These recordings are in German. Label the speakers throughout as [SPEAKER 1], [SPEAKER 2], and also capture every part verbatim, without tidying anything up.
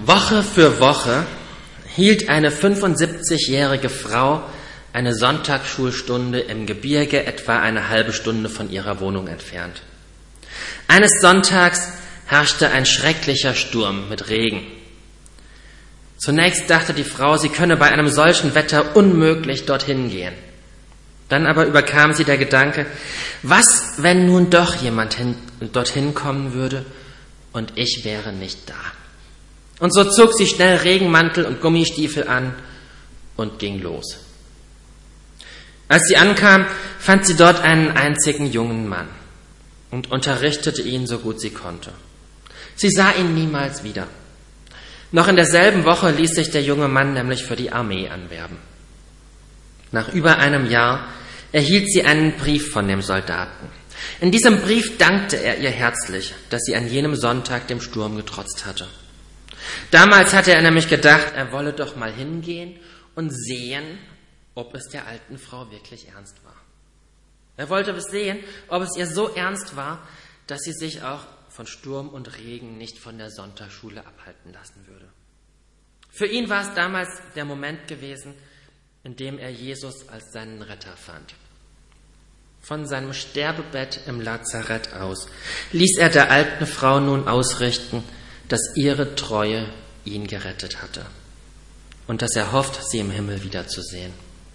[SPEAKER 1] Woche für Woche hielt eine fünfundsiebzigjährige Frau eine Sonntagsschulstunde im Gebirge etwa eine halbe Stunde von ihrer Wohnung entfernt. Eines Sonntags herrschte ein schrecklicher Sturm mit Regen. Zunächst dachte die Frau, sie könne bei einem solchen Wetter unmöglich dorthin gehen. Dann aber überkam sie der Gedanke, was, wenn nun doch jemand hin, dorthin kommen würde und ich wäre nicht da. Und so zog sie schnell Regenmantel und Gummistiefel an und ging los. Als sie ankam, fand sie dort einen einzigen jungen Mann und unterrichtete ihn so gut sie konnte. Sie sah ihn niemals wieder. Noch in derselben Woche ließ sich der junge Mann nämlich für die Armee anwerben. Nach über einem Jahr erhielt sie einen Brief von dem Soldaten. In diesem Brief dankte er ihr herzlich, dass sie an jenem Sonntag dem Sturm getrotzt hatte. Damals hatte er nämlich gedacht, er wolle doch mal hingehen und sehen, ob es der alten Frau wirklich ernst war. Er wollte sehen, ob es ihr so ernst war, dass sie sich auch von Sturm und Regen nicht von der Sonntagsschule abhalten lassen würde. Für ihn war es damals der Moment gewesen, in dem er Jesus als seinen Retter fand. Von seinem Sterbebett im Lazarett aus ließ er der alten Frau nun ausrichten, dass ihre Treue ihn gerettet hatte und dass er hofft, sie im Himmel wiederzusehen.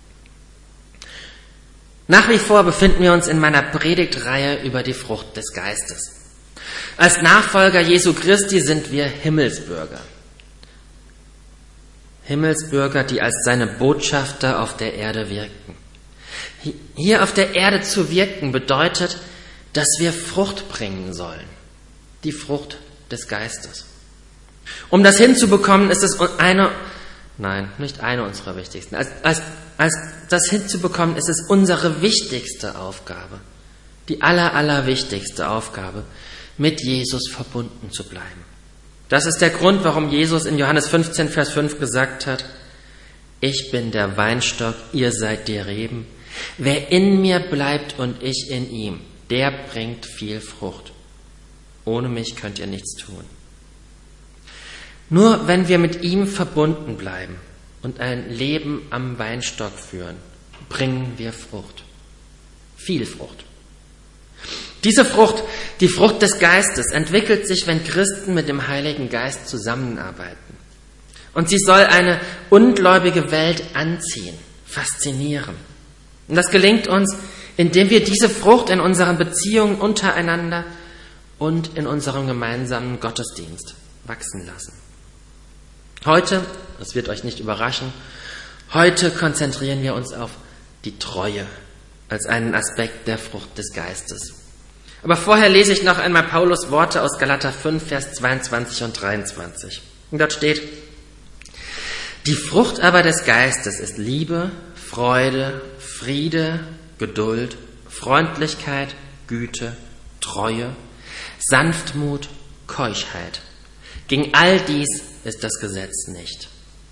[SPEAKER 1] Nach wie vor befinden wir uns in meiner Predigtreihe über die Frucht des Geistes. Als Nachfolger Jesu Christi sind wir Himmelsbürger. Himmelsbürger, die als seine Botschafter auf der Erde wirken. Hier auf der Erde zu wirken bedeutet, dass wir Frucht bringen sollen. Die Frucht des Geistes. Um das hinzubekommen, ist es eine, nein, nicht eine unserer wichtigsten, als, als, als das hinzubekommen, ist es unsere wichtigste Aufgabe, die aller, aller wichtigste Aufgabe, mit Jesus verbunden zu bleiben. Das ist der Grund, warum Jesus in Johannes fünfzehn, Vers fünf gesagt hat, ich bin der Weinstock, ihr seid die Reben. Wer in mir bleibt und ich in ihm, der bringt viel Frucht. Ohne mich könnt ihr nichts tun. Nur wenn wir mit ihm verbunden bleiben und ein Leben am Weinstock führen, bringen wir Frucht. Viel Frucht. Diese Frucht, die Frucht des Geistes, entwickelt sich, wenn Christen mit dem Heiligen Geist zusammenarbeiten. Und sie soll eine ungläubige Welt anziehen, faszinieren. Und das gelingt uns, indem wir diese Frucht in unseren Beziehungen untereinander und in unserem gemeinsamen Gottesdienst wachsen lassen. Heute, das wird euch nicht überraschen, heute konzentrieren wir uns auf die Treue als einen Aspekt der Frucht des Geistes. Aber vorher lese ich noch einmal Paulus Worte aus Galater fünf, Vers zweiundzwanzig und dreiundzwanzig. Und dort steht, die Frucht aber des Geistes ist Liebe, Freude, Friede, Geduld, Freundlichkeit, Güte, Treue, Sanftmut, Keuschheit. Gegen all dies ist das Gesetz nicht.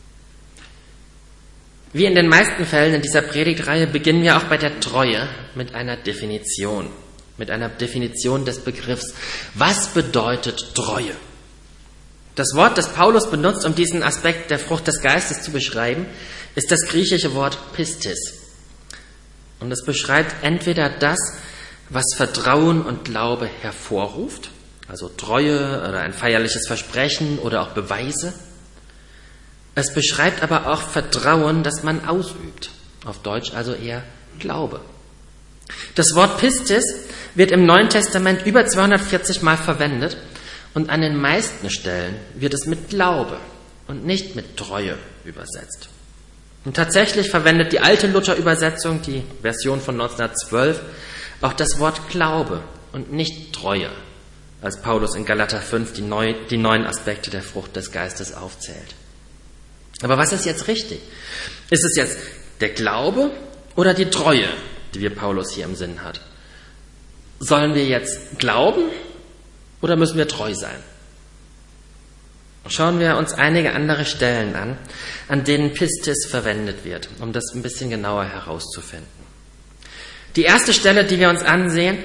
[SPEAKER 1] Wie in den meisten Fällen in dieser Predigtreihe beginnen wir auch bei der Treue mit einer Definition, mit einer Definition des Begriffs. Was bedeutet Treue? Das Wort, das Paulus benutzt, um diesen Aspekt der Frucht des Geistes zu beschreiben, ist das griechische Wort Pistis. Und es beschreibt entweder das, was Vertrauen und Glaube hervorruft, also Treue oder ein feierliches Versprechen oder auch Beweise. Es beschreibt aber auch Vertrauen, das man ausübt, auf Deutsch also eher Glaube. Das Wort Pistis wird im Neuen Testament über zweihundertvierzig Mal verwendet und an den meisten Stellen wird es mit Glaube und nicht mit Treue übersetzt. Und tatsächlich verwendet die alte Luther-Übersetzung, die Version von neunzehnhundertzwölf, auch das Wort Glaube und nicht Treue, als Paulus in Galater fünf die, neu, die neuen Aspekte der Frucht des Geistes aufzählt. Aber was ist jetzt richtig? Ist es jetzt der Glaube oder die Treue, die wir Paulus hier im Sinn hat? Sollen wir jetzt glauben oder müssen wir treu sein? Schauen wir uns einige andere Stellen an, an denen Pistis verwendet wird, um das ein bisschen genauer herauszufinden. Die erste Stelle, die wir uns ansehen,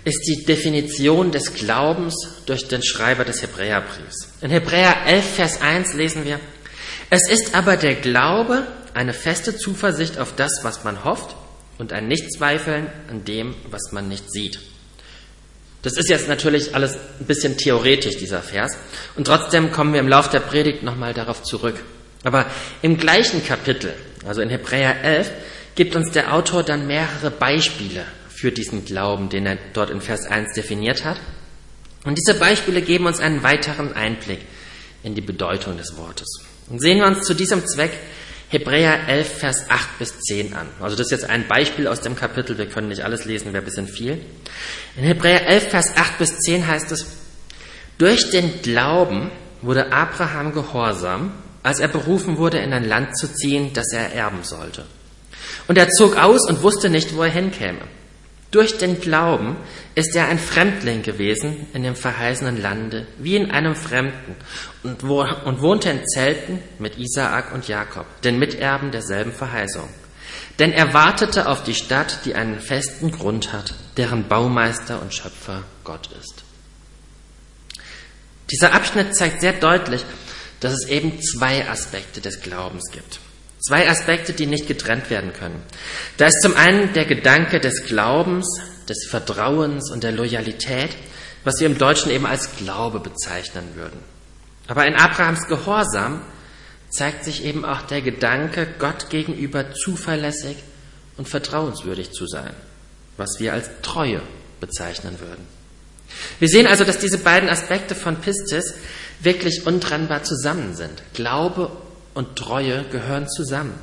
[SPEAKER 1] ist die Definition des Glaubens durch den Schreiber des Hebräerbriefs. In Hebräer elf, Vers eins lesen wir: Es ist aber der Glaube eine feste Zuversicht auf das, was man hofft, und ein Nichtzweifeln an dem, was man nicht sieht. Das ist jetzt natürlich alles ein bisschen theoretisch, dieser Vers, und trotzdem kommen wir im Laufe der Predigt nochmal darauf zurück. Aber im gleichen Kapitel, also in Hebräer elf, gibt uns der Autor dann mehrere Beispiele für diesen Glauben, den er dort in Vers eins definiert hat. Und diese Beispiele geben uns einen weiteren Einblick in die Bedeutung des Wortes. Und sehen wir uns zu diesem Zweck Hebräer elf, Vers acht bis zehn an. Also das ist jetzt ein Beispiel aus dem Kapitel, wir können nicht alles lesen, wäre ein bisschen viel. In Hebräer elf, Vers acht bis zehn heißt es: Durch den Glauben wurde Abraham gehorsam, als er berufen wurde, in ein Land zu ziehen, das er erben sollte. Und er zog aus und wusste nicht, wo er hinkäme. Durch den Glauben ist er ein Fremdling gewesen in dem verheißenen Lande, wie in einem Fremden, und, wo, und wohnte in Zelten mit Isaak und Jakob, den Miterben derselben Verheißung. Denn er wartete auf die Stadt, die einen festen Grund hat, deren Baumeister und Schöpfer Gott ist. Dieser Abschnitt zeigt sehr deutlich, dass es eben zwei Aspekte des Glaubens gibt. Zwei Aspekte, die nicht getrennt werden können. Da ist zum einen der Gedanke des Glaubens, des Vertrauens und der Loyalität, was wir im Deutschen eben als Glaube bezeichnen würden. Aber in Abrahams Gehorsam zeigt sich eben auch der Gedanke, Gott gegenüber zuverlässig und vertrauenswürdig zu sein, was wir als Treue bezeichnen würden. Wir sehen also, dass diese beiden Aspekte von Pistis wirklich untrennbar zusammen sind. Glaube und Treue gehören zusammen.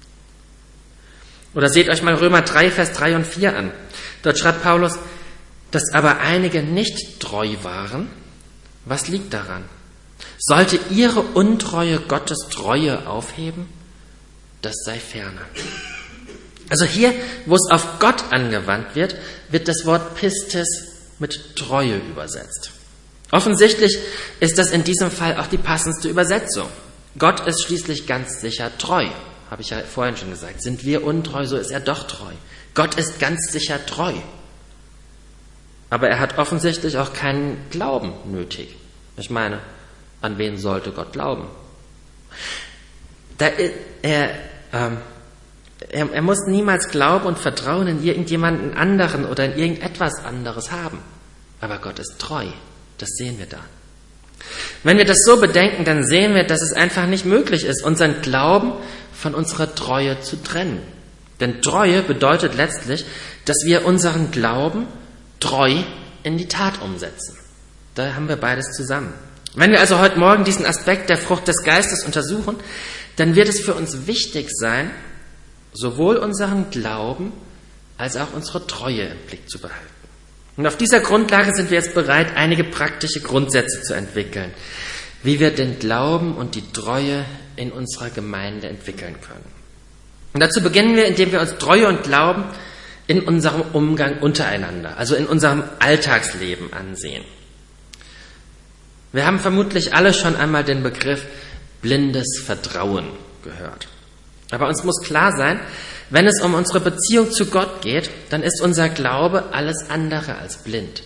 [SPEAKER 1] Oder seht euch mal Römer drei, Vers drei und vier an. Dort schreibt Paulus: Dass aber einige nicht treu waren, was liegt daran? Sollte ihre Untreue Gottes Treue aufheben? Das sei ferne. Also hier, wo es auf Gott angewandt wird, wird das Wort Pistis mit Treue übersetzt. Offensichtlich ist das in diesem Fall auch die passendste Übersetzung. Gott ist schließlich ganz sicher treu, habe ich ja vorhin schon gesagt. Sind wir untreu, so ist er doch treu. Gott ist ganz sicher treu. Aber er hat offensichtlich auch keinen Glauben nötig. Ich meine, an wen sollte Gott glauben? Da, er, ähm, er, er muss niemals Glauben und Vertrauen in irgendjemanden anderen oder in irgendetwas anderes haben. Aber Gott ist treu. Das sehen wir da. Wenn wir das so bedenken, dann sehen wir, dass es einfach nicht möglich ist, unseren Glauben von unserer Treue zu trennen. Denn Treue bedeutet letztlich, dass wir unseren Glauben treu in die Tat umsetzen. Da haben wir beides zusammen. Wenn wir also heute Morgen diesen Aspekt der Frucht des Geistes untersuchen, dann wird es für uns wichtig sein, sowohl unseren Glauben als auch unsere Treue im Blick zu behalten. Und auf dieser Grundlage sind wir jetzt bereit, einige praktische Grundsätze zu entwickeln, wie wir den Glauben und die Treue in unserer Gemeinde entwickeln können. Und dazu beginnen wir, indem wir uns Treue und Glauben in unserem Umgang untereinander, also in unserem Alltagsleben ansehen. Wir haben vermutlich alle schon einmal den Begriff blindes Vertrauen gehört. Aber uns muss klar sein, wenn es um unsere Beziehung zu Gott geht, dann ist unser Glaube alles andere als blind.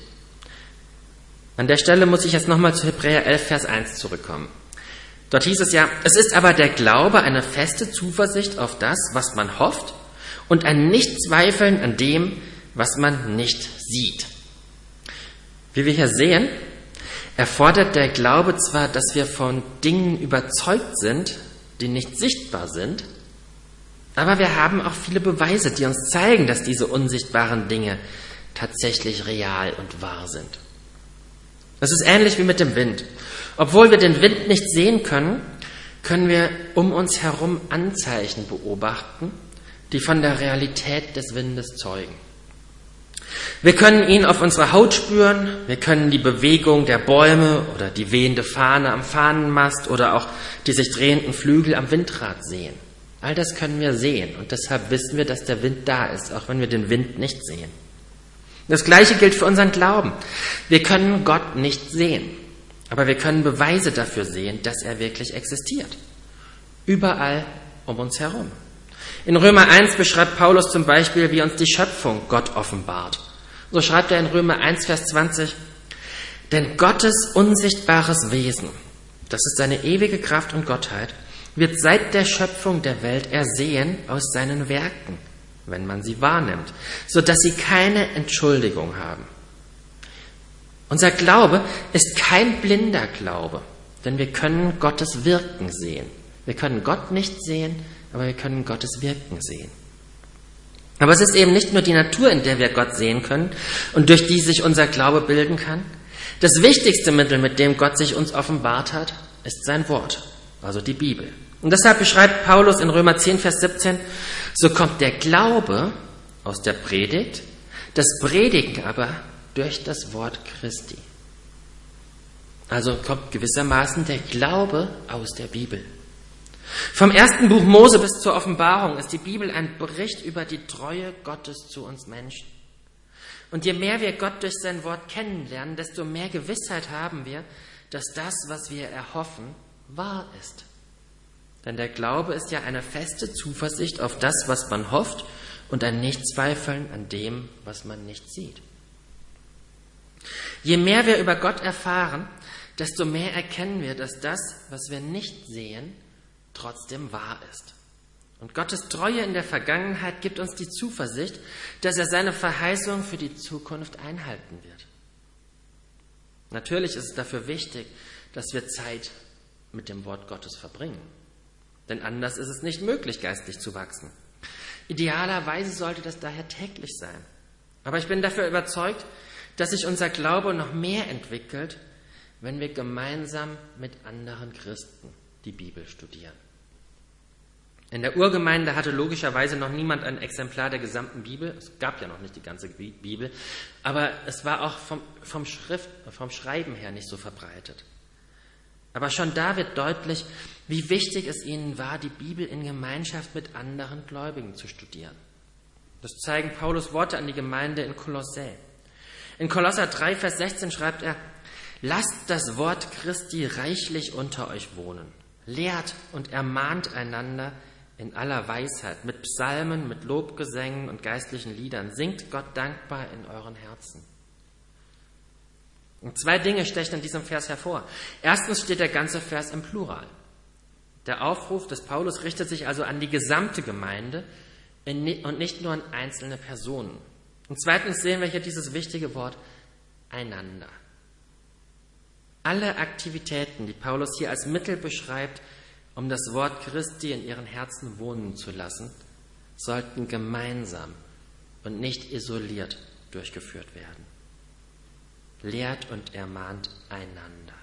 [SPEAKER 1] An der Stelle muss ich jetzt nochmal zu Hebräer elf, Vers eins zurückkommen. Dort hieß es ja: Es ist aber der Glaube eine feste Zuversicht auf das, was man hofft, und ein Nichtzweifeln an dem, was man nicht sieht. Wie wir hier sehen, erfordert der Glaube zwar, dass wir von Dingen überzeugt sind, die nicht sichtbar sind, aber wir haben auch viele Beweise, die uns zeigen, dass diese unsichtbaren Dinge tatsächlich real und wahr sind. Das ist ähnlich wie mit dem Wind. Obwohl wir den Wind nicht sehen können, können wir um uns herum Anzeichen beobachten, die von der Realität des Windes zeugen. Wir können ihn auf unserer Haut spüren, wir können die Bewegung der Bäume oder die wehende Fahne am Fahnenmast oder auch die sich drehenden Flügel am Windrad sehen. All das können wir sehen und deshalb wissen wir, dass der Wind da ist, auch wenn wir den Wind nicht sehen. Das Gleiche gilt für unseren Glauben. Wir können Gott nicht sehen, aber wir können Beweise dafür sehen, dass er wirklich existiert. Überall um uns herum. In Römer eins beschreibt Paulus zum Beispiel, wie uns die Schöpfung Gott offenbart. So schreibt er in Römer eins, Vers zwanzig, denn Gottes unsichtbares Wesen, das ist seine ewige Kraft und Gottheit, wird seit der Schöpfung der Welt ersehen aus seinen Werken, wenn man sie wahrnimmt, sodass sie keine Entschuldigung haben. Unser Glaube ist kein blinder Glaube, denn wir können Gottes Wirken sehen. Wir können Gott nicht sehen, aber wir können Gottes Wirken sehen. Aber es ist eben nicht nur die Natur, in der wir Gott sehen können und durch die sich unser Glaube bilden kann. Das wichtigste Mittel, mit dem Gott sich uns offenbart hat, ist sein Wort, also die Bibel. Und deshalb beschreibt Paulus in Römer zehn, Vers siebzehn, so kommt der Glaube aus der Predigt, das Predigen aber durch das Wort Christi. Also kommt gewissermaßen der Glaube aus der Bibel. Vom ersten Buch Mose bis zur Offenbarung ist die Bibel ein Bericht über die Treue Gottes zu uns Menschen. Und je mehr wir Gott durch sein Wort kennenlernen, desto mehr Gewissheit haben wir, dass das, was wir erhoffen, wahr ist. Denn der Glaube ist ja eine feste Zuversicht auf das, was man hofft, und ein Nichtzweifeln an dem, was man nicht sieht. Je mehr wir über Gott erfahren, desto mehr erkennen wir, dass das, was wir nicht sehen, trotzdem wahr ist. Und Gottes Treue in der Vergangenheit gibt uns die Zuversicht, dass er seine Verheißung für die Zukunft einhalten wird. Natürlich ist es dafür wichtig, dass wir Zeit mit dem Wort Gottes verbringen. Denn anders ist es nicht möglich, geistlich zu wachsen. Idealerweise sollte das daher täglich sein. Aber ich bin dafür überzeugt, dass sich unser Glaube noch mehr entwickelt, wenn wir gemeinsam mit anderen Christen die Bibel studieren. In der Urgemeinde hatte logischerweise noch niemand ein Exemplar der gesamten Bibel. Es gab ja noch nicht die ganze Bibel, aber es war auch vom, vom, Schrift, vom Schreiben her nicht so verbreitet. Aber schon da wird deutlich, wie wichtig es ihnen war, die Bibel in Gemeinschaft mit anderen Gläubigen zu studieren. Das zeigen Paulus Worte an die Gemeinde in Kolossä. In Kolosser drei, Vers sechzehn schreibt er, lasst das Wort Christi reichlich unter euch wohnen. Lehrt und ermahnt einander in aller Weisheit, mit Psalmen, mit Lobgesängen und geistlichen Liedern. Singt Gott dankbar in euren Herzen. Und zwei Dinge stechen in diesem Vers hervor. Erstens steht der ganze Vers im Plural. Der Aufruf des Paulus richtet sich also an die gesamte Gemeinde und nicht nur an einzelne Personen. Und zweitens sehen wir hier dieses wichtige Wort einander. Alle Aktivitäten, die Paulus hier als Mittel beschreibt, um das Wort Christi in ihren Herzen wohnen zu lassen, sollten gemeinsam und nicht isoliert durchgeführt werden. Lehrt und ermahnt einander.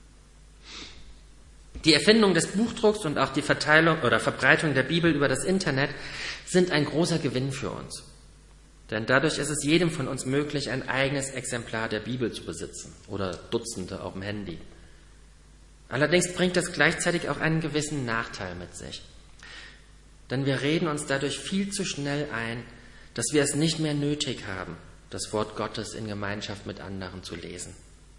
[SPEAKER 1] Die Erfindung des Buchdrucks und auch die Verteilung oder Verbreitung der Bibel über das Internet sind ein großer Gewinn für uns. Denn dadurch ist es jedem von uns möglich, ein eigenes Exemplar der Bibel zu besitzen oder Dutzende auf dem Handy. Allerdings bringt das gleichzeitig auch einen gewissen Nachteil mit sich. Denn wir reden uns dadurch viel zu schnell ein, dass wir es nicht mehr nötig haben, das Wort Gottes in Gemeinschaft mit anderen zu lesen.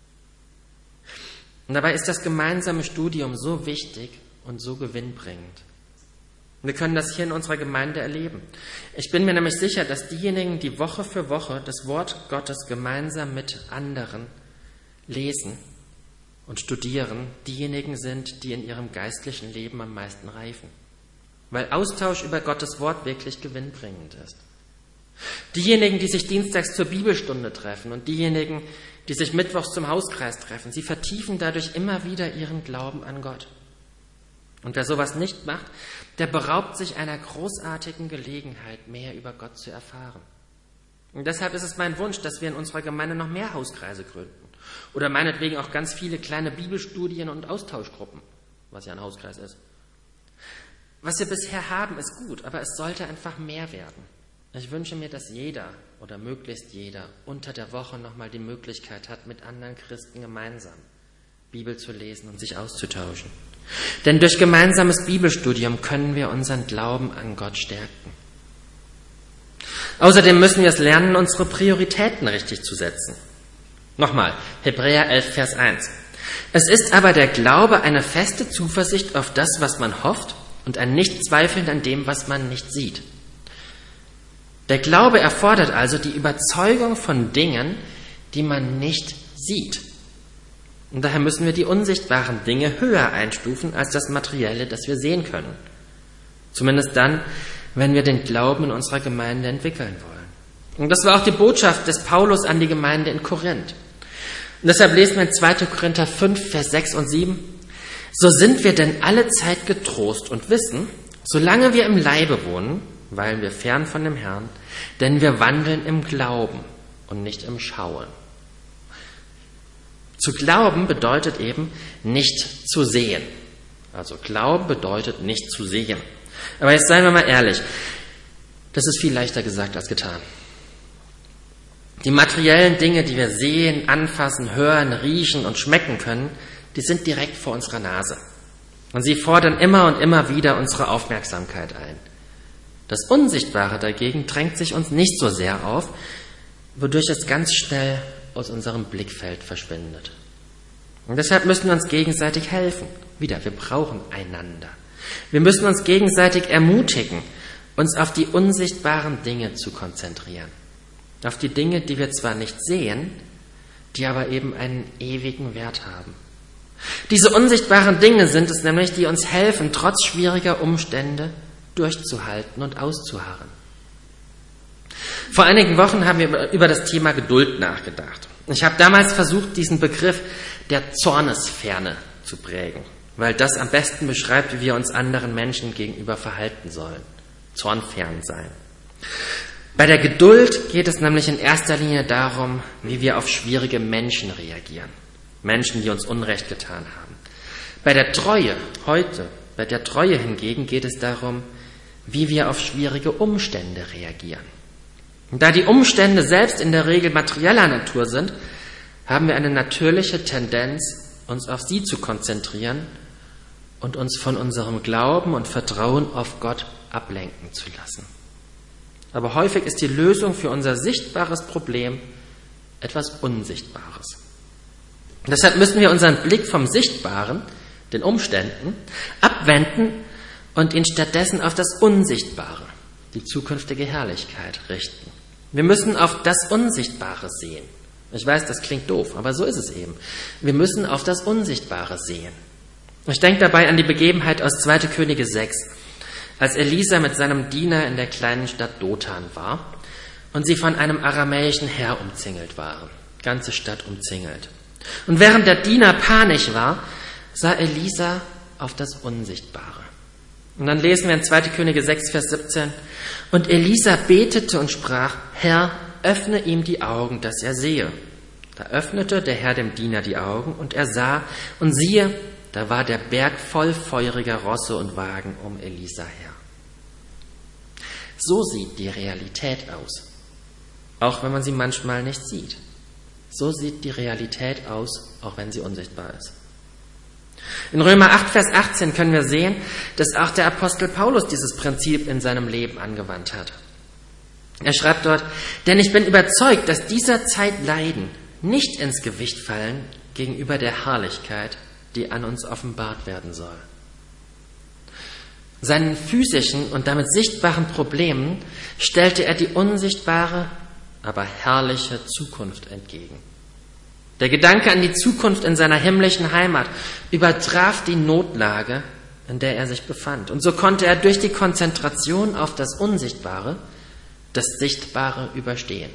[SPEAKER 1] Und dabei ist das gemeinsame Studium so wichtig und so gewinnbringend. Wir können das hier in unserer Gemeinde erleben. Ich bin mir nämlich sicher, dass diejenigen, die Woche für Woche das Wort Gottes gemeinsam mit anderen lesen und studieren, diejenigen sind, die in ihrem geistlichen Leben am meisten reifen. Weil Austausch über Gottes Wort wirklich gewinnbringend ist. Diejenigen, die sich dienstags zur Bibelstunde treffen und diejenigen, die sich mittwochs zum Hauskreis treffen, sie vertiefen dadurch immer wieder ihren Glauben an Gott. Und wer sowas nicht macht, der beraubt sich einer großartigen Gelegenheit, mehr über Gott zu erfahren. Und deshalb ist es mein Wunsch, dass wir in unserer Gemeinde noch mehr Hauskreise gründen. Oder meinetwegen auch ganz viele kleine Bibelstudien und Austauschgruppen, was ja ein Hauskreis ist. Was wir bisher haben, ist gut, aber es sollte einfach mehr werden. Ich wünsche mir, dass jeder oder möglichst jeder unter der Woche nochmal die Möglichkeit hat, mit anderen Christen gemeinsam Bibel zu lesen und sich auszutauschen. Denn durch gemeinsames Bibelstudium können wir unseren Glauben an Gott stärken. Außerdem müssen wir es lernen, unsere Prioritäten richtig zu setzen. Nochmal, Hebräer elf, Vers eins. Es ist aber der Glaube eine feste Zuversicht auf das, was man hofft, und ein Nichtzweifeln an dem, was man nicht sieht. Der Glaube erfordert also die Überzeugung von Dingen, die man nicht sieht. Und daher müssen wir die unsichtbaren Dinge höher einstufen als das Materielle, das wir sehen können. Zumindest dann, wenn wir den Glauben in unserer Gemeinde entwickeln wollen. Und das war auch die Botschaft des Paulus an die Gemeinde in Korinth. Und deshalb lesen wir in zweiter Korinther fünf, Vers sechs und sieben. So sind wir denn alle Zeit getrost und wissen, solange wir im Leibe wohnen, weilen wir fern von dem Herrn, denn wir wandeln im Glauben und nicht im Schauen. Zu glauben bedeutet eben nicht zu sehen. Also Glauben bedeutet nicht zu sehen. Aber jetzt seien wir mal ehrlich, das ist viel leichter gesagt als getan. Die materiellen Dinge, die wir sehen, anfassen, hören, riechen und schmecken können, die sind direkt vor unserer Nase. Und sie fordern immer und immer wieder unsere Aufmerksamkeit ein. Das Unsichtbare dagegen drängt sich uns nicht so sehr auf, wodurch es ganz schnell aus unserem Blickfeld verschwindet. Und deshalb müssen wir uns gegenseitig helfen. Wieder, wir brauchen einander. Wir müssen uns gegenseitig ermutigen, uns auf die unsichtbaren Dinge zu konzentrieren. Auf die Dinge, die wir zwar nicht sehen, die aber eben einen ewigen Wert haben. Diese unsichtbaren Dinge sind es nämlich, die uns helfen, trotz schwieriger Umstände durchzuhalten und auszuharren. Vor einigen Wochen haben wir über das Thema Geduld nachgedacht. Ich habe damals versucht, diesen Begriff der Zornesferne zu prägen, weil das am besten beschreibt, wie wir uns anderen Menschen gegenüber verhalten sollen. Zornfern sein. Bei der Geduld geht es nämlich in erster Linie darum, wie wir auf schwierige Menschen reagieren. Menschen, die uns Unrecht getan haben. Bei der Treue, heute, bei der Treue hingegen geht es darum, wie wir auf schwierige Umstände reagieren. Und da die Umstände selbst in der Regel materieller Natur sind, haben wir eine natürliche Tendenz, uns auf sie zu konzentrieren und uns von unserem Glauben und Vertrauen auf Gott ablenken zu lassen. Aber häufig ist die Lösung für unser sichtbares Problem etwas Unsichtbares. Und deshalb müssen wir unseren Blick vom Sichtbaren, den Umständen, abwenden und ihn stattdessen auf das Unsichtbare, die zukünftige Herrlichkeit, richten. Wir müssen auf das Unsichtbare sehen. Ich weiß, das klingt doof, aber so ist es eben. Wir müssen auf das Unsichtbare sehen. Ich denke dabei an die Begebenheit aus zweiter Könige sechs, als Elisa mit seinem Diener in der kleinen Stadt Dothan war und sie von einem aramäischen Heer umzingelt waren. Ganze Stadt umzingelt. Und während der Diener panisch war, sah Elisa auf das Unsichtbare. Und dann lesen wir in zweiter Könige sechs, Vers siebzehn. Und Elisa betete und sprach, Herr, öffne ihm die Augen, dass er sehe. Da öffnete der Herr dem Diener die Augen und er sah und siehe, da war der Berg voll feuriger Rosse und Wagen um Elisa her. So sieht die Realität aus, auch wenn man sie manchmal nicht sieht. So sieht die Realität aus, auch wenn sie unsichtbar ist. In Römer acht, Vers achtzehn können wir sehen, dass auch der Apostel Paulus dieses Prinzip in seinem Leben angewandt hat. Er schreibt dort, denn ich bin überzeugt, dass dieser Zeit Leiden nicht ins Gewicht fallen gegenüber der Herrlichkeit, die an uns offenbart werden soll. Seinen physischen und damit sichtbaren Problemen stellte er die unsichtbare, aber herrliche Zukunft entgegen. Der Gedanke an die Zukunft in seiner himmlischen Heimat übertraf die Notlage, in der er sich befand. Und so konnte er durch die Konzentration auf das Unsichtbare das Sichtbare überstehen.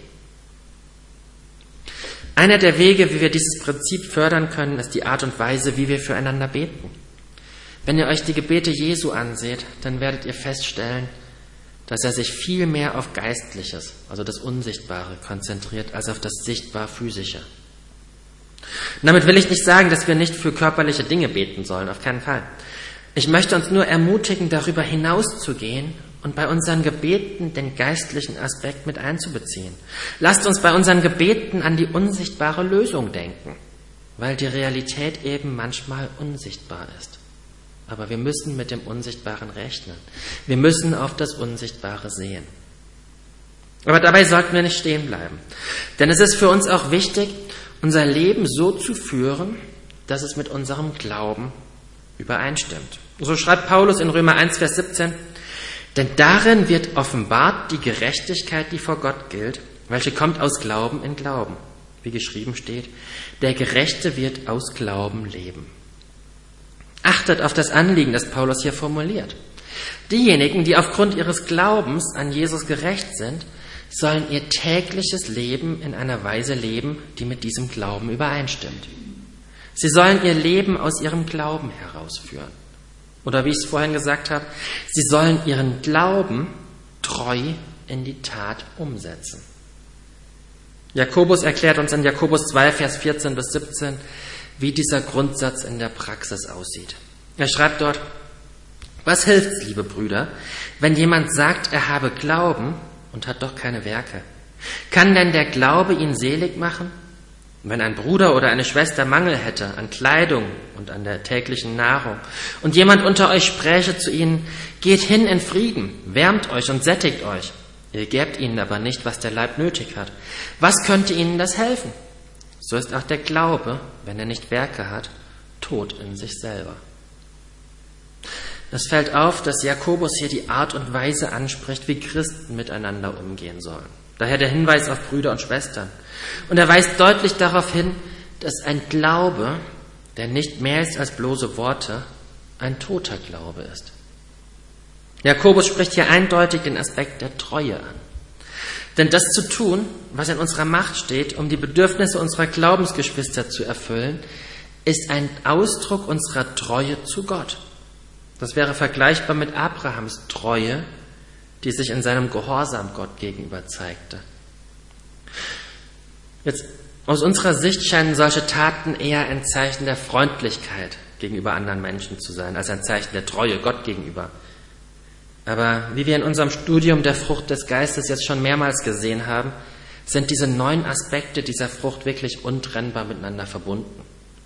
[SPEAKER 1] Einer der Wege, wie wir dieses Prinzip fördern können, ist die Art und Weise, wie wir füreinander beten. Wenn ihr euch die Gebete Jesu anseht, dann werdet ihr feststellen, dass er sich viel mehr auf Geistliches, also das Unsichtbare, konzentriert, als auf das sichtbar-physische. Und damit will ich nicht sagen, dass wir nicht für körperliche Dinge beten sollen, auf keinen Fall. Ich möchte uns nur ermutigen, darüber hinauszugehen und bei unseren Gebeten den geistlichen Aspekt mit einzubeziehen. Lasst uns bei unseren Gebeten an die unsichtbare Lösung denken, weil die Realität eben manchmal unsichtbar ist. Aber wir müssen mit dem Unsichtbaren rechnen. Wir müssen auf das Unsichtbare sehen. Aber dabei sollten wir nicht stehen bleiben. Denn es ist für uns auch wichtig, unser Leben so zu führen, dass es mit unserem Glauben übereinstimmt. So schreibt Paulus in Römer eins, Vers siebzehn, Denn darin wird offenbart die Gerechtigkeit, die vor Gott gilt, welche kommt aus Glauben in Glauben. Wie geschrieben steht, der Gerechte wird aus Glauben leben. Achtet auf das Anliegen, das Paulus hier formuliert. Diejenigen, die aufgrund ihres Glaubens an Jesus gerecht sind, sollen ihr tägliches Leben in einer Weise leben, die mit diesem Glauben übereinstimmt. Sie sollen ihr Leben aus ihrem Glauben herausführen. Oder wie ich es vorhin gesagt habe, sie sollen ihren Glauben treu in die Tat umsetzen. Jakobus erklärt uns in Jakobus zwei, Vers vierzehn bis siebzehn, wie dieser Grundsatz in der Praxis aussieht. Er schreibt dort: Was hilft's, liebe Brüder, wenn jemand sagt, er habe Glauben und hat doch keine Werke? Kann denn der Glaube ihn selig machen? Wenn ein Bruder oder eine Schwester Mangel hätte an Kleidung und an der täglichen Nahrung und jemand unter euch spräche zu ihnen: Geht hin in Frieden, wärmt euch und sättigt euch. Ihr gebt ihnen aber nicht, was der Leib nötig hat. Was könnte ihnen das helfen? So ist auch der Glaube, wenn er nicht Werke hat, tot in sich selber. Es fällt auf, dass Jakobus hier die Art und Weise anspricht, wie Christen miteinander umgehen sollen. Daher der Hinweis auf Brüder und Schwestern. Und er weist deutlich darauf hin, dass ein Glaube, der nicht mehr ist als bloße Worte, ein toter Glaube ist. Jakobus spricht hier eindeutig den Aspekt der Treue an. Denn das zu tun, was in unserer Macht steht, um die Bedürfnisse unserer Glaubensgeschwister zu erfüllen, ist ein Ausdruck unserer Treue zu Gott. Das wäre vergleichbar mit Abrahams Treue, die sich in seinem Gehorsam Gott gegenüber zeigte. Jetzt, aus unserer Sicht scheinen solche Taten eher ein Zeichen der Freundlichkeit gegenüber anderen Menschen zu sein, als ein Zeichen der Treue Gott gegenüber. Aber wie wir in unserem Studium der Frucht des Geistes jetzt schon mehrmals gesehen haben, sind diese neun Aspekte dieser Frucht wirklich untrennbar miteinander verbunden.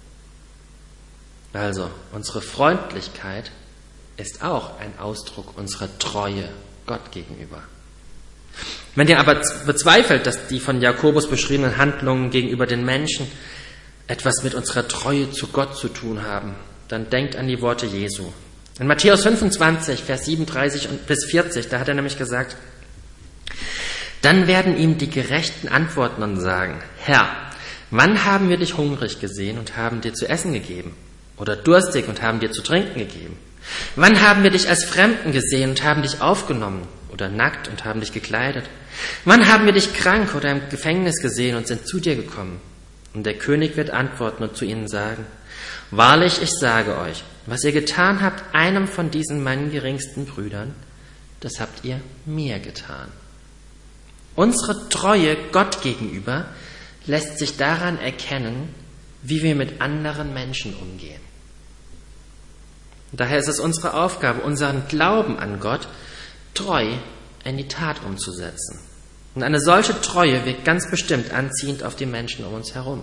[SPEAKER 1] Also, unsere Freundlichkeit ist auch ein Ausdruck unserer Treue Gott gegenüber. Wenn ihr aber bezweifelt, dass die von Jakobus beschriebenen Handlungen gegenüber den Menschen etwas mit unserer Treue zu Gott zu tun haben, dann denkt an die Worte Jesu. In Matthäus fünfundzwanzig, Vers siebenunddreißig bis vierzig, da hat er nämlich gesagt: Dann werden ihm die Gerechten antworten und sagen: Herr, wann haben wir dich hungrig gesehen und haben dir zu essen gegeben? Oder durstig und haben dir zu trinken gegeben? Wann haben wir dich als Fremden gesehen und haben dich aufgenommen? Oder nackt und haben dich gekleidet? Wann haben wir dich krank oder im Gefängnis gesehen und sind zu dir gekommen? Und der König wird antworten und zu ihnen sagen: Wahrlich, ich sage euch, was ihr getan habt einem von diesen meinen geringsten Brüdern, das habt ihr mir getan. Unsere Treue Gott gegenüber lässt sich daran erkennen, wie wir mit anderen Menschen umgehen. Und daher ist es unsere Aufgabe, unseren Glauben an Gott treu in die Tat umzusetzen. Und eine solche Treue wirkt ganz bestimmt anziehend auf die Menschen um uns herum.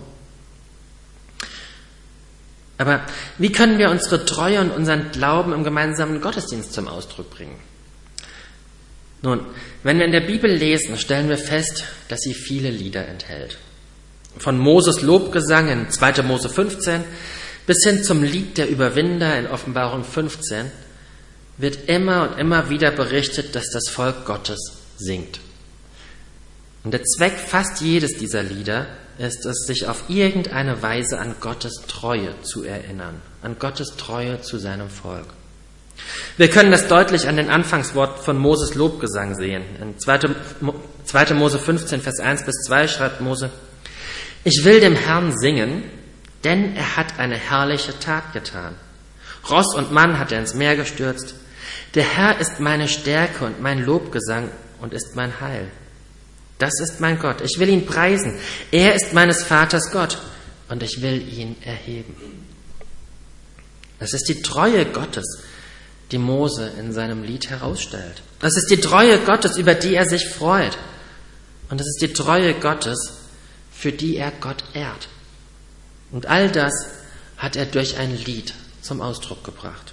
[SPEAKER 1] Aber wie können wir unsere Treue und unseren Glauben im gemeinsamen Gottesdienst zum Ausdruck bringen? Nun, wenn wir in der Bibel lesen, stellen wir fest, dass sie viele Lieder enthält. Von Moses Lobgesang in zweiter Mose fünfzehn bis hin zum Lied der Überwinder in Offenbarung fünfzehn wird immer und immer wieder berichtet, dass das Volk Gottes singt. Und der Zweck fast jedes dieser Lieder ist es, sich auf irgendeine Weise an Gottes Treue zu erinnern, an Gottes Treue zu seinem Volk. Wir können das deutlich an den Anfangsworten von Moses Lobgesang sehen. In zweiter Mose fünfzehn, Vers eins bis zwei schreibt Mose: Ich will dem Herrn singen, denn er hat eine herrliche Tat getan. Ross und Mann hat er ins Meer gestürzt. Der Herr ist meine Stärke und mein Lobgesang und ist mein Heil. Das ist mein Gott. Ich will ihn preisen. Er ist meines Vaters Gott und ich will ihn erheben. Es ist die Treue Gottes, die Mose in seinem Lied herausstellt. Es ist die Treue Gottes, über die er sich freut. Und es ist die Treue Gottes, für die er Gott ehrt. Und all das hat er durch ein Lied zum Ausdruck gebracht.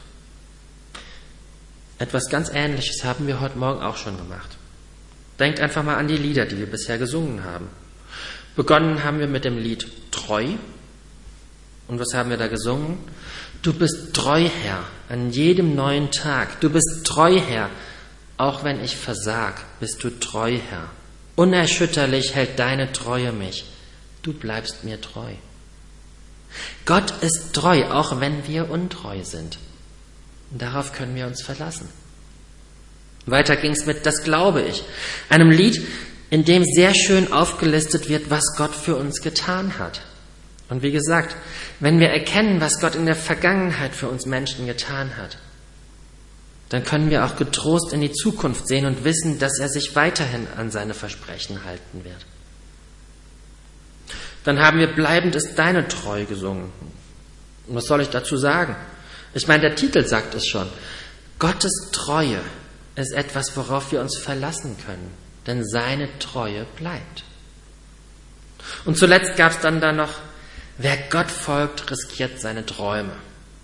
[SPEAKER 1] Etwas ganz Ähnliches haben wir heute Morgen auch schon gemacht. Denkt einfach mal an die Lieder, die wir bisher gesungen haben. Begonnen haben wir mit dem Lied Treu. Und was haben wir da gesungen? Du bist treu, Herr, an jedem neuen Tag. Du bist treu, Herr, Auch wenn ich versag, bist du treu, Herr. Unerschütterlich hält deine Treue mich. Du bleibst mir treu. Gott ist treu, auch wenn wir untreu sind. Und darauf können wir uns verlassen. Weiter ging es mit Das glaube ich, einem Lied, in dem sehr schön aufgelistet wird, was Gott für uns getan hat. Und wie gesagt, wenn wir erkennen, was Gott in der Vergangenheit für uns Menschen getan hat, dann können wir auch getrost in die Zukunft sehen und wissen, dass er sich weiterhin an seine Versprechen halten wird. Dann haben wir Bleibend ist deine Treu gesungen. Und was soll ich dazu sagen? Ich meine, der Titel sagt es schon. Gottes Treue ist etwas, worauf wir uns verlassen können, denn seine Treue bleibt. Und zuletzt gab es dann da noch, wer Gott folgt, riskiert seine Träume.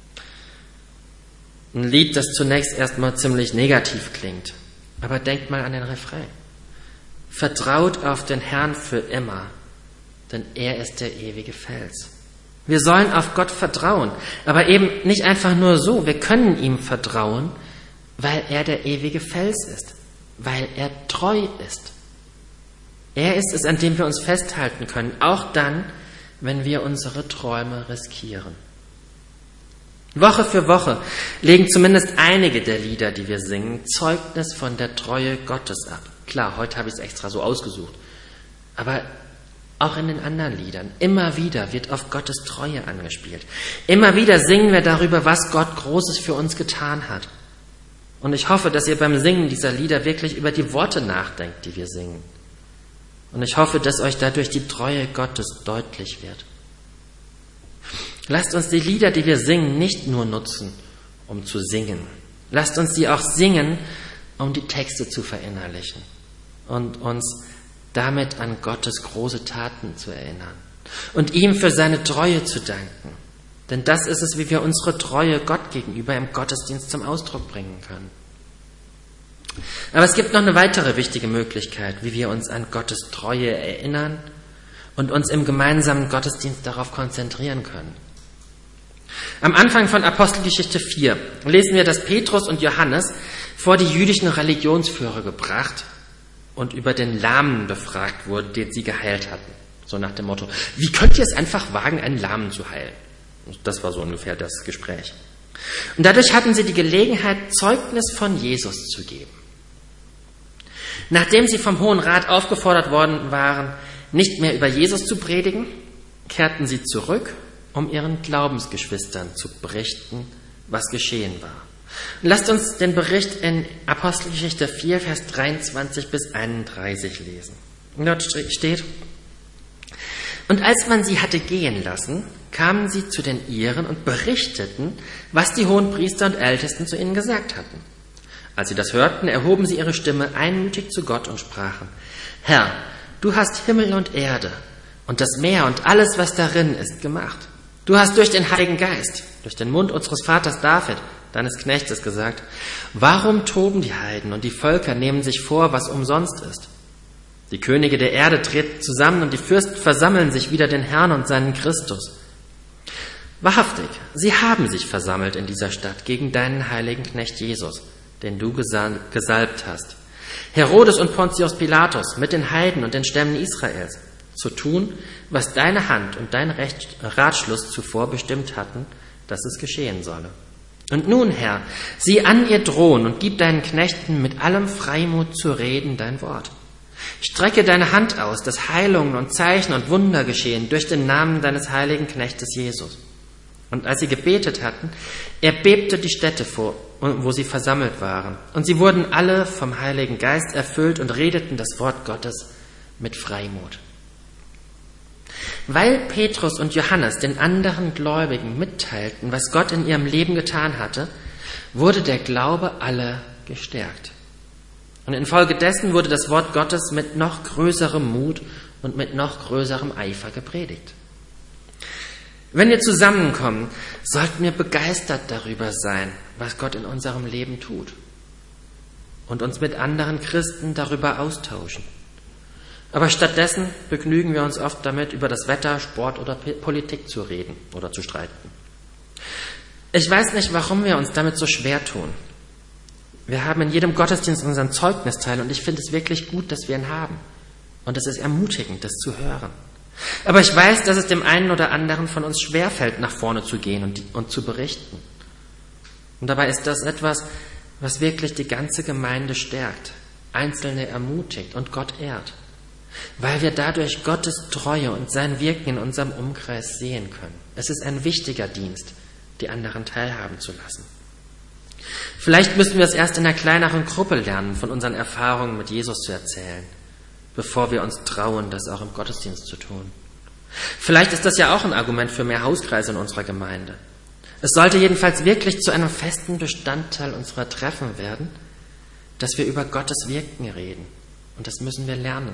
[SPEAKER 1] Ein Lied, das zunächst erstmal ziemlich negativ klingt, aber denkt mal an den Refrain. Vertraut auf den Herrn für immer, denn er ist der ewige Fels. Wir sollen auf Gott vertrauen, aber eben nicht einfach nur so. Wir können ihm vertrauen, weil er der ewige Fels ist, weil er treu ist. Er ist es, an dem wir uns festhalten können, auch dann, wenn wir unsere Träume riskieren. Woche für Woche legen zumindest einige der Lieder, die wir singen, Zeugnis von der Treue Gottes ab. Klar, heute habe ich es extra so ausgesucht. Aber auch in den anderen Liedern, immer wieder wird auf Gottes Treue angespielt. Immer wieder singen wir darüber, was Gott Großes für uns getan hat. Und ich hoffe, dass ihr beim Singen dieser Lieder wirklich über die Worte nachdenkt, die wir singen. Und ich hoffe, dass euch dadurch die Treue Gottes deutlich wird. Lasst uns die Lieder, die wir singen, nicht nur nutzen, um zu singen. Lasst uns sie auch singen, um die Texte zu verinnerlichen und uns damit an Gottes große Taten zu erinnern und ihm für seine Treue zu danken. Denn das ist es, wie wir unsere Treue Gott gegenüber im Gottesdienst zum Ausdruck bringen können. Aber es gibt noch eine weitere wichtige Möglichkeit, wie wir uns an Gottes Treue erinnern und uns im gemeinsamen Gottesdienst darauf konzentrieren können. Am Anfang von Apostelgeschichte vier lesen wir, dass Petrus und Johannes vor die jüdischen Religionsführer gebracht und über den Lahmen befragt wurden, den sie geheilt hatten. So nach dem Motto, wie könnt ihr es einfach wagen, einen Lahmen zu heilen? Das war so ungefähr das Gespräch. Und dadurch hatten sie die Gelegenheit, Zeugnis von Jesus zu geben. Nachdem sie vom Hohen Rat aufgefordert worden waren, nicht mehr über Jesus zu predigen, kehrten sie zurück, um ihren Glaubensgeschwistern zu berichten, was geschehen war. Und lasst uns den Bericht in Apostelgeschichte vier, Vers dreiundzwanzig bis einunddreißig lesen. Und dort steht: Und als man sie hatte gehen lassen, kamen sie zu den Iren und berichteten, was die Hohenpriester und Ältesten zu ihnen gesagt hatten. Als sie das hörten, erhoben sie ihre Stimme einmütig zu Gott und sprachen: Herr, du hast Himmel und Erde und das Meer und alles, was darin ist, gemacht. Du hast durch den Heiligen Geist, durch den Mund unseres Vaters David, deines Knechtes, gesagt: Warum toben die Heiden und die Völker nehmen sich vor, was umsonst ist? Die Könige der Erde treten zusammen und die Fürsten versammeln sich wider den Herrn und seinen Christus. Wahrhaftig, sie haben sich versammelt in dieser Stadt gegen deinen heiligen Knecht Jesus, den du gesalbt hast. Herodes und Pontius Pilatus mit den Heiden und den Stämmen Israels, zu tun, was deine Hand und dein Recht, Ratschluss zuvor bestimmt hatten, dass es geschehen solle. Und nun, Herr, sieh an ihr drohen und gib deinen Knechten mit allem Freimut zu reden dein Wort. Strecke deine Hand aus, dass Heilungen und Zeichen und Wunder geschehen durch den Namen deines heiligen Knechtes Jesus. Und als sie gebetet hatten, erbebte die Stätte vor, wo sie versammelt waren. Und sie wurden alle vom Heiligen Geist erfüllt und redeten das Wort Gottes mit Freimut. Weil Petrus und Johannes den anderen Gläubigen mitteilten, was Gott in ihrem Leben getan hatte, wurde der Glaube aller gestärkt. Und infolgedessen wurde das Wort Gottes mit noch größerem Mut und mit noch größerem Eifer gepredigt. Wenn wir zusammenkommen, sollten wir begeistert darüber sein, was Gott in unserem Leben tut und uns mit anderen Christen darüber austauschen. Aber stattdessen begnügen wir uns oft damit, über das Wetter, Sport oder Politik zu reden oder zu streiten. Ich weiß nicht, warum wir uns damit so schwer tun. Wir haben in jedem Gottesdienst unseren Zeugnisteil und ich finde es wirklich gut, dass wir ihn haben. Und es ist ermutigend, das zu hören. Aber ich weiß, dass es dem einen oder anderen von uns schwerfällt, nach vorne zu gehen und, und zu berichten. Und dabei ist das etwas, was wirklich die ganze Gemeinde stärkt, Einzelne ermutigt und Gott ehrt, weil wir dadurch Gottes Treue und sein Wirken in unserem Umkreis sehen können. Es ist ein wichtiger Dienst, die anderen teilhaben zu lassen. Vielleicht müssen wir es erst in einer kleineren Gruppe lernen, von unseren Erfahrungen mit Jesus zu erzählen, bevor wir uns trauen, das auch im Gottesdienst zu tun. Vielleicht ist das ja auch ein Argument für mehr Hauskreise in unserer Gemeinde. Es sollte jedenfalls wirklich zu einem festen Bestandteil unserer Treffen werden, dass wir über Gottes Wirken reden. Und das müssen wir lernen.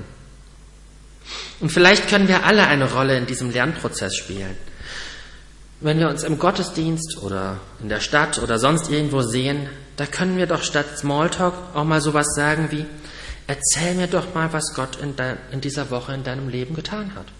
[SPEAKER 1] Und vielleicht können wir alle eine Rolle in diesem Lernprozess spielen. Wenn wir uns im Gottesdienst oder in der Stadt oder sonst irgendwo sehen, da können wir doch statt Smalltalk auch mal sowas sagen wie: Erzähl mir doch mal, was Gott in, de- in dieser Woche in deinem Leben getan hat.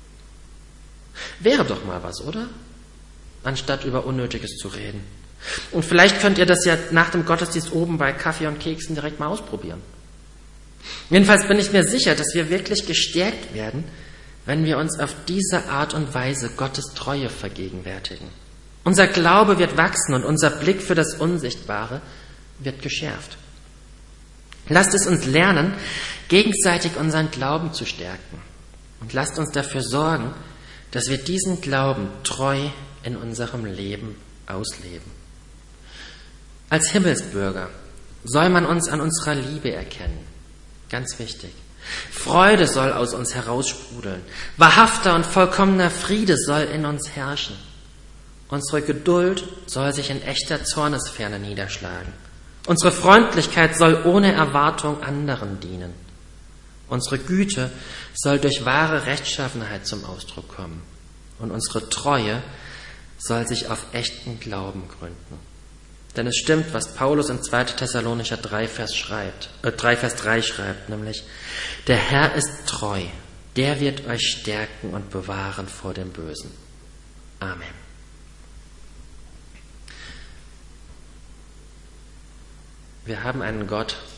[SPEAKER 1] Wäre doch mal was, oder? Anstatt über Unnötiges zu reden. Und vielleicht könnt ihr das ja nach dem Gottesdienst oben bei Kaffee und Keksen direkt mal ausprobieren. Jedenfalls bin ich mir sicher, dass wir wirklich gestärkt werden, wenn wir uns auf diese Art und Weise Gottes Treue vergegenwärtigen. Unser Glaube wird wachsen und unser Blick für das Unsichtbare wird geschärft. Lasst es uns lernen, gegenseitig unseren Glauben zu stärken. Und lasst uns dafür sorgen, dass wir diesen Glauben treu in unserem Leben ausleben. Als Himmelsbürger soll man uns an unserer Liebe erkennen. Ganz wichtig. Freude soll aus uns heraussprudeln. Wahrhafter und vollkommener Friede soll in uns herrschen. Unsere Geduld soll sich in echter Zornesferne niederschlagen. Unsere Freundlichkeit soll ohne Erwartung anderen dienen. Unsere Güte soll durch wahre Rechtschaffenheit zum Ausdruck kommen. Und unsere Treue soll sich auf echten Glauben gründen. Denn es stimmt, was Paulus in zweiter Thessalonicher drei Vers schreibt, äh, drei Vers drei schreibt, nämlich: Der Herr ist treu, der wird euch stärken und bewahren vor dem Bösen. Amen. Wir haben einen Gott,